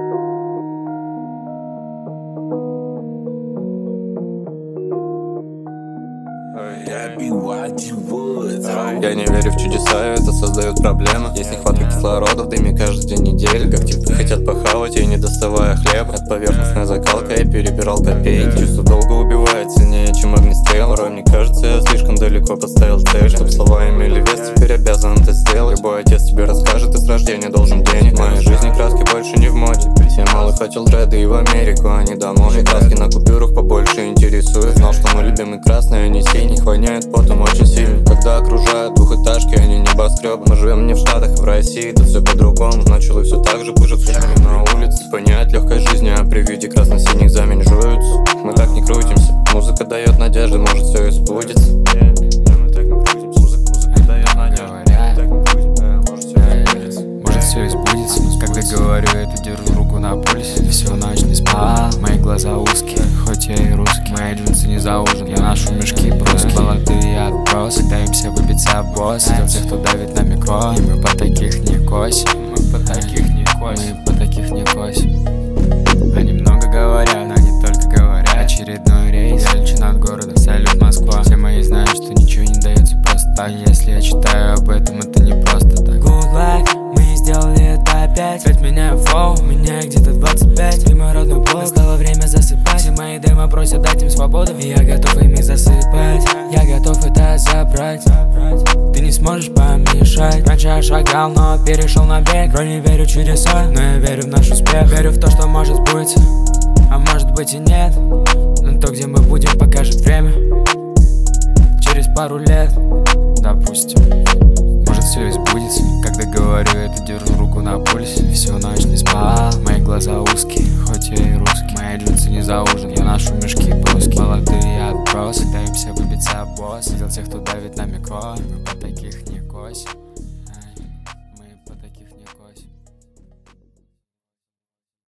Я не верю в чудеса, это создает проблемы. Есть нехватка кислорода в дыме каждый день недели. Как типы хотят похавать, и не доставая хлеб. От поверхностной закалка я перебирал копейки. Чувство долго убивает сильнее, чем огнестрел. Порой мне кажется, я слишком далеко поставил цель. Чтоб слова имели вес, теперь обязан это сделать. Любой отец тебе расскажет, ты с рождения должен денег. В моей жизни краски больше не в моде. Я малый хотел дреды и в Америку, а не домой. И краски на купюрах побольше интересует. Знал, что мой любимый красный, а не синий. Воняет потом очень сильно, когда окружают двухэтажки, а не небоскребы. Мы живем не в Штатах, а в России, тут все по-другому. Начал и все так же пыжит на улице. Понять легкой жизни, а при виде красно-синих заменжуются. Мы так не крутимся, музыка дает надежду, может все и сбудется. Может все и сбудется, когда говорю это, держу руку на пульсе. Всю ночь не спал, мои глаза узкие, хоть я и русский. Мои джинсы не заужены, я ношу мешки бруски. Молодые отбросы, пытаемся выбиться в босс. Видел тех, кто давит на микро, и мы по таких не косим. Мы по таких не косим, мы по таких не косим. Они много говорят, но они только говорят. Очередной рейс, я лечу над городом, салют Москва. Все мои знают, что ничего не дается просто так. Если я читаю об этом, это не просто так. Good luck, мы сделали это опять. Опять меняю флоу, у меня где-то 25. И мой родной блог, настало время засыпать. Все мои демо просят дать им свободу, и я готов ими засыпать. Я готов это забрать, ты не сможешь помешать. Раньше я шагал, но перешел на бег. Вроде не верю в чудеса, но я верю в наш успех. Верю в то, что может сбыться, а может быть и нет. Но то, где мы будем, покажет время. Через пару лет, допустим. Может все и сбудется, когда говорю это, держу руку на пульсе. Всю ночь не спал, мои глаза узкие, хоть я и русский. Мои джинсы не заужены, я ношу мешки бруски. Молодые отбросы, пытаемся выбиться в босс. Видел тех, кто давит на микро, мы по таких не косим.